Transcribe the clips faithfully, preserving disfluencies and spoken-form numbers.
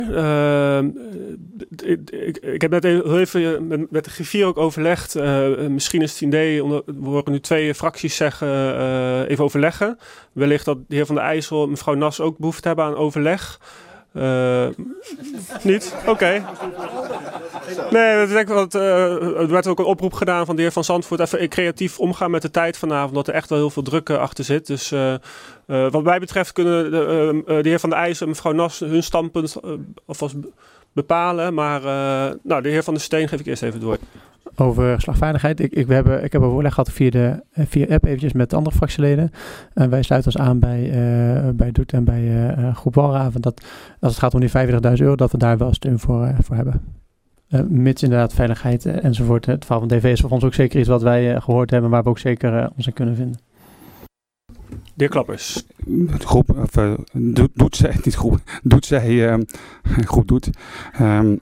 Uh, ik, ik, ik heb net heel even met, met de griffier ook overlegd. Uh, misschien is het idee, onder, we horen nu twee fracties zeggen, uh, even overleggen. Wellicht dat de heer Van der IJssel en mevrouw Nas ook behoefte hebben aan overleg. Uh, niet? Oké. Okay. Nee, ik denk dat, uh, er werd ook een oproep gedaan van de heer Van Zandvoort. Even creatief omgaan met de tijd vanavond, dat er echt wel heel veel druk uh, achter zit. Dus uh, uh, wat mij betreft kunnen de, uh, de heer Van der IJssel en mevrouw Nas hun standpunt uh, alvast bepalen. Maar uh, nou, de heer Van der Steen geef ik eerst even door. Over slagvaardigheid. Ik, ik, we hebben, ik heb overleg gehad via de via app eventjes met andere fractieleden. En wij sluiten ons aan bij, uh, bij Doet en bij uh, Groep Walraven. Dat als het gaat om die vijfenveertigduizend euro, dat we daar wel steun voor, uh, voor hebben. Uh, mits inderdaad veiligheid uh, enzovoort. Het verhaal van D V is voor ons ook zeker iets wat wij uh, gehoord hebben, waar we ook zeker uh, ons in kunnen vinden. De heer Klappers. Groep, of, uh, doet, doet zij, niet groep, doet zij, uh, groep doet. Um,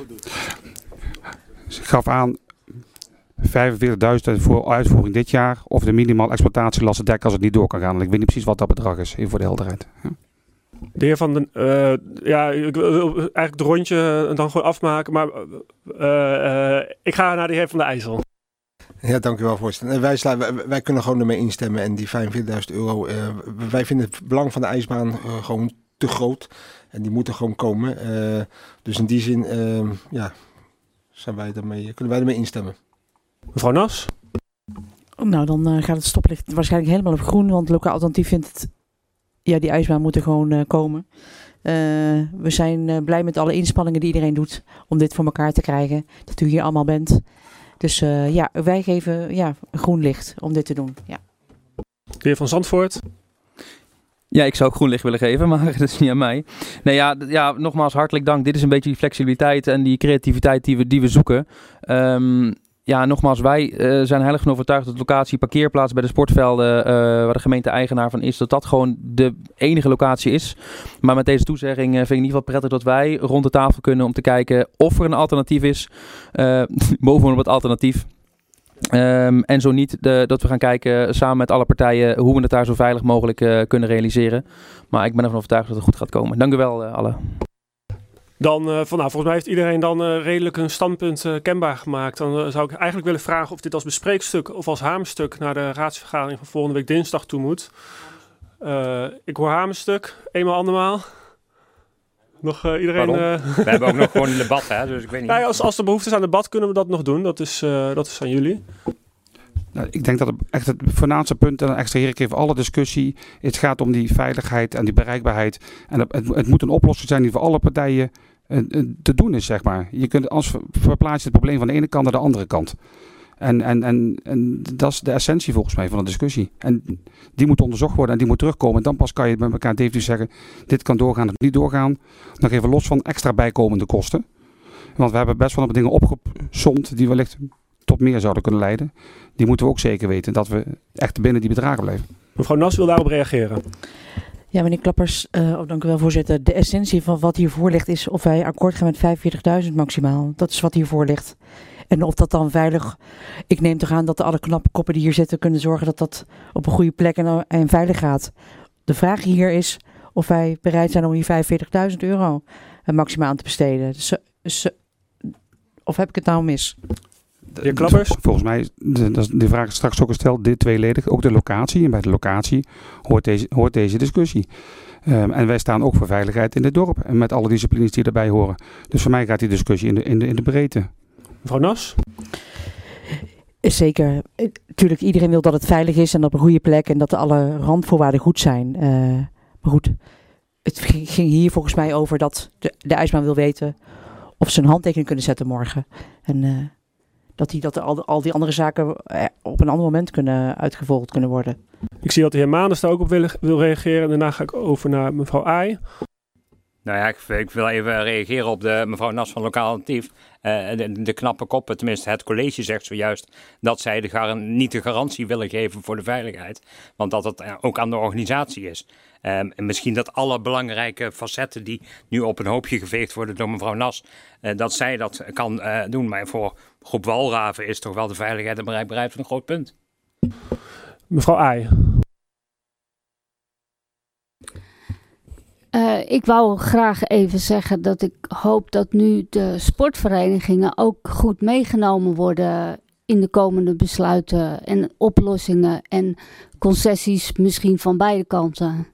ze gaf aan vijfenveertigduizend voor uitvoering dit jaar of de minimaal exploitatielasten dekken als het niet door kan gaan. En ik weet niet precies wat dat bedrag is, even voor de helderheid. Ja. De heer Van den, uh, ja, ik wil eigenlijk het rondje dan gewoon afmaken, maar uh, uh, ik ga naar de heer Van der IJssel. Ja, dank u wel, voorzitter. Wij, sla, wij, wij kunnen gewoon ermee instemmen en die vijfenveertigduizend euro, uh, wij vinden het belang van de ijsbaan uh, gewoon te groot en die moeten gewoon komen. Uh, dus in die zin, uh, ja, zijn wij daarmee, kunnen wij ermee instemmen. Mevrouw Nas? Nou, dan uh, gaat het stoplicht waarschijnlijk helemaal op groen, want lokaal alternatief vindt het, ja, die ijsbaan moet er gewoon uh, komen. Uh, we zijn uh, blij met alle inspanningen die iedereen doet om dit voor elkaar te krijgen, dat u hier allemaal bent. Dus uh, ja, wij geven ja, groen licht om dit te doen. Ja. De heer Van Zandvoort? Ja, ik zou ook groen licht willen geven, maar dat is niet aan mij. Nee, ja, ja, nogmaals hartelijk dank. Dit is een beetje die flexibiliteit en die creativiteit die we, die we zoeken. Um, ja, nogmaals, wij uh, zijn heilig van overtuigd dat de locatie parkeerplaats bij de sportvelden, uh, waar de gemeente eigenaar van is, dat dat gewoon de enige locatie is. Maar met deze toezegging uh, vind ik in ieder geval prettig dat wij rond de tafel kunnen om te kijken of er een alternatief is. Uh, bovenop het alternatief. Um, en zo niet, de, dat we gaan kijken samen met alle partijen hoe we het daar zo veilig mogelijk uh, kunnen realiseren. Maar ik ben ervan overtuigd dat het goed gaat komen. Dank u wel uh, alle. Dan, uh, van, nou, volgens mij heeft iedereen dan uh, redelijk een standpunt uh, kenbaar gemaakt. Dan uh, zou ik eigenlijk willen vragen of dit als bespreekstuk of als hamerstuk naar de raadsvergadering van volgende week dinsdag toe moet. Uh, ik hoor hamerstuk, eenmaal andermaal. Nog uh, iedereen... Uh... We hebben ook nog gewoon een debat, hè, dus ik weet niet. Ja, als, als er behoefte is aan debat kunnen we dat nog doen. Dat is, uh, dat is aan jullie. Nou, ik denk dat het echt het voornaamste punt, en dan extraheer ik even alle discussie, het gaat om die veiligheid en die bereikbaarheid. En het, het, het moet een oplossing zijn die voor alle partijen uh, te doen is, zeg maar. Je kunt als verplaats je het probleem van de ene kant naar de andere kant. En, en, en, en dat is de essentie volgens mij van de discussie. En die moet onderzocht worden en die moet terugkomen. En dan pas kan je met elkaar definitief zeggen, dit kan doorgaan, het niet doorgaan. Nog even los van extra bijkomende kosten. Want we hebben best wel wat dingen opgesomd die wellicht tot meer zouden kunnen leiden. Die moeten we ook zeker weten, dat we echt binnen die bedragen blijven. Mevrouw Nas wil daarop reageren. Ja, meneer Klappers, uh, oh, dank u wel, voorzitter. De essentie van wat hiervoor ligt is of wij akkoord gaan met vijfenveertigduizend maximaal. Dat is wat hiervoor ligt. En of dat dan veilig... Ik neem toch aan dat alle knappe koppen die hier zitten kunnen zorgen dat dat op een goede plek en, en veilig gaat. De vraag hier is of wij bereid zijn om die vijfenveertigduizend euro maximaal aan te besteden. Dus, dus, of heb ik het nou mis? De heer Klappers? Volgens mij, de, de vraag is straks ook gesteld, dit tweeledig, ook de locatie. En bij de locatie hoort deze, hoort deze discussie. Um, en wij staan ook voor veiligheid in het dorp. En met alle disciplines die erbij horen. Dus voor mij gaat die discussie in de, in de, in de breedte. Mevrouw Nas? Zeker. Natuurlijk, iedereen wil dat het veilig is en op een goede plek. En dat alle randvoorwaarden goed zijn. Uh, maar goed, het ging hier volgens mij over dat de, de ijsbaan wil weten of ze een handtekening kunnen zetten morgen. En uh, dat, die, dat al, al die andere zaken op een ander moment kunnen uitgevolgd kunnen worden. Ik zie dat de heer Maanders daar ook op wil, wil reageren. En daarna ga ik over naar mevrouw Aai. Nou ja, ik, ik wil even reageren op de mevrouw Nas van Lokaal Alternatief. Uh, de, de knappe koppen, tenminste het college zegt zojuist dat zij de garan- niet de garantie willen geven voor de veiligheid. Want dat het uh, ook aan de organisatie is. Um, en misschien dat alle belangrijke facetten die nu op een hoopje geveegd worden door mevrouw Nas, uh, dat zij dat kan uh, doen. Maar voor groep Walraven is toch wel de veiligheid en bereikbaarheid een groot punt. Mevrouw Aai. Uh, ik wou graag even zeggen dat ik hoop dat nu de sportverenigingen ook goed meegenomen worden in de komende besluiten en oplossingen en concessies misschien van beide kanten.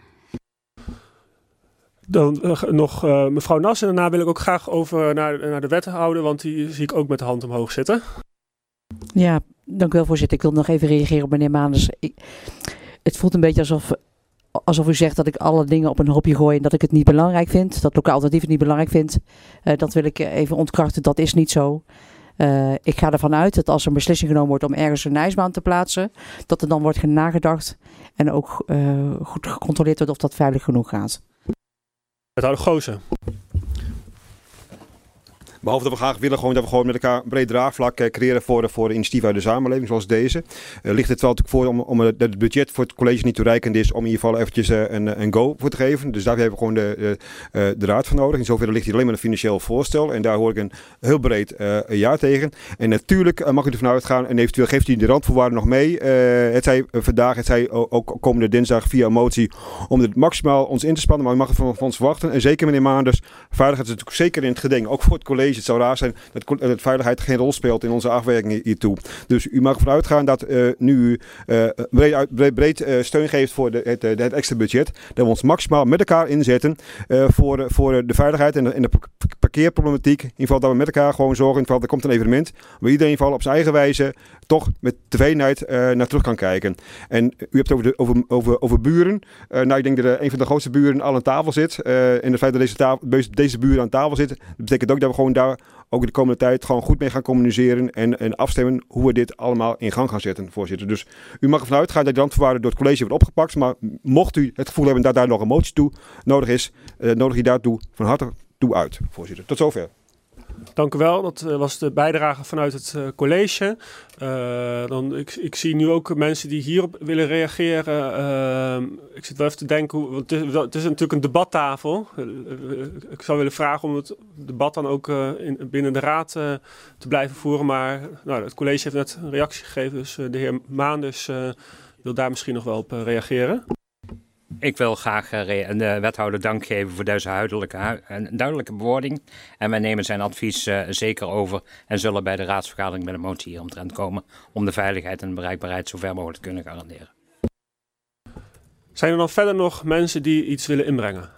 Dan uh, nog uh, mevrouw Nas en daarna wil ik ook graag over naar, naar de wethouder, want die zie ik ook met de hand omhoog zitten. Ja, dank u wel voorzitter. Ik wil nog even reageren op meneer Maanders. Ik, het voelt een beetje alsof, alsof u zegt dat ik alle dingen op een hoopje gooi en dat ik het niet belangrijk vind. Dat lokaal alternatief het niet belangrijk vind. Uh, dat wil ik even ontkrachten. Dat is niet zo. Uh, ik ga ervan uit dat als er een beslissing genomen wordt om ergens een ijsbaan te plaatsen, dat er dan wordt nagedacht en ook uh, goed gecontroleerd wordt of dat veilig genoeg gaat. Wethouder Goosen. Behalve dat we graag willen gewoon dat we gewoon met elkaar een breed draagvlak eh, creëren voor, voor initiatieven uit de samenleving zoals deze. Uh, ligt het wel natuurlijk voor om, om het budget voor het college niet toereikend is om in ieder geval eventjes uh, een, een go voor te geven. Dus daar hebben we gewoon de, de, uh, de raad voor nodig. In zoverre ligt hier alleen maar een financieel voorstel en daar hoor ik een heel breed uh, ja tegen. En natuurlijk uh, mag u ervan uitgaan en eventueel geeft u de randvoorwaarden nog mee. Uh, het zij uh, vandaag, het zij ook komende dinsdag via een motie om er maximaal ons in te spannen. Maar u mag het van, van ons verwachten. En zeker meneer Maanders, veiligheid is natuurlijk zeker in het geding. Ook voor het college. Het zou raar zijn dat de veiligheid geen rol speelt in onze afwerking hiertoe. Dus u mag ervan uitgaan dat uh, nu u uh, breed, breed, breed uh, steun geeft voor de, het, het extra budget. Dat we ons maximaal met elkaar inzetten uh, voor, voor de veiligheid en de, en de parkeerproblematiek. In ieder geval dat we met elkaar gewoon zorgen. In ieder geval, er komt een evenement waar iedereen in ieder geval op zijn eigen wijze toch met tevredenheid uh, naar terug kan kijken. En u hebt het over, de, over, over, over buren. Uh, nou, ik denk dat uh, een van de grootste buren al aan tafel zit. Uh, en het feit dat deze, tafel, deze buren aan tafel zitten, betekent ook dat we gewoon daar ook de komende tijd gewoon goed mee gaan communiceren en, en afstemmen hoe we dit allemaal in gang gaan zetten, voorzitter. Dus u mag ervan uitgaan dat de randvoorwaarden door het college wordt opgepakt, maar mocht u het gevoel hebben dat daar nog een motie toe nodig is, uh, nodig je daartoe van harte toe uit, voorzitter. Tot zover. Dank u wel. Dat uh, was de bijdrage vanuit het uh, college. Uh, dan, ik, ik zie nu ook mensen die hierop willen reageren. Uh, ik zit wel even te denken, hoe, want het, is, het is natuurlijk een debattafel. Uh, uh, ik zou willen vragen om het debat dan ook uh, in, binnen de raad uh, te blijven voeren. Maar nou, het college heeft net een reactie gegeven, dus uh, de heer Maanders uh, wil daar misschien nog wel op uh, reageren. Ik wil graag de wethouder dank geven voor deze huidelijke, en duidelijke bewoording. En wij nemen zijn advies uh, zeker over en zullen bij de raadsvergadering met een motie hieromtrent komen om de veiligheid en de bereikbaarheid zo ver mogelijk te kunnen garanderen. Zijn er dan verder nog mensen die iets willen inbrengen?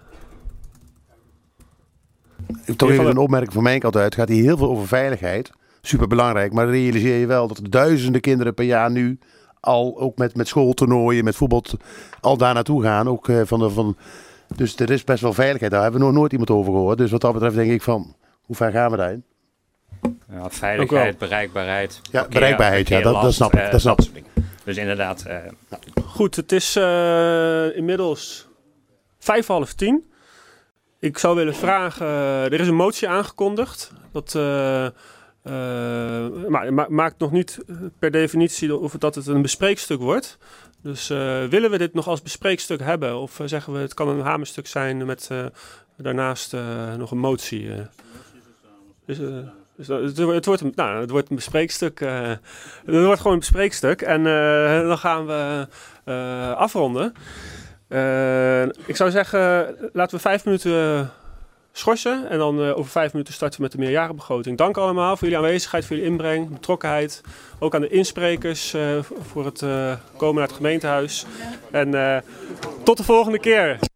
Ik toch even een opmerking van mijn kant uit. Het gaat hier heel veel over veiligheid. Superbelangrijk. Maar realiseer je wel dat er duizenden kinderen per jaar nu al ook met, met schooltoernooien, met voetbal, al daar naartoe gaan. Ook, uh, van de, van, dus er is best wel veiligheid. Daar hebben we nog nooit iemand over gehoord. Dus wat dat betreft denk ik van, hoe ver gaan we daarin? Ja, veiligheid, bereikbaarheid. Ja, verkeer, bereikbaarheid, verkeer, ja, dat, dat snap ik. Uh, dat snap ik. Dus inderdaad. Uh, Goed, het is uh, inmiddels vijf half tien. Ik zou willen vragen, uh, er is een motie aangekondigd. Dat uh, Uh, maar het ma- maakt nog niet per definitie of dat het een bespreekstuk wordt. Dus uh, willen we dit nog als bespreekstuk hebben? Of uh, zeggen we het kan een hamerstuk zijn met uh, daarnaast uh, nog een motie? Uh. Dus, uh, dus uh, het, het, wordt een, nou, het wordt een bespreekstuk. Uh, het wordt gewoon een bespreekstuk. En uh, dan gaan we uh, afronden. Uh, ik zou zeggen, laten we vijf minuten Uh, schorsen en dan uh, over vijf minuten starten we met de meerjarenbegroting. Dank allemaal voor jullie aanwezigheid, voor jullie inbreng, betrokkenheid. Ook aan de insprekers uh, voor het uh, komen naar het gemeentehuis. En uh, tot de volgende keer.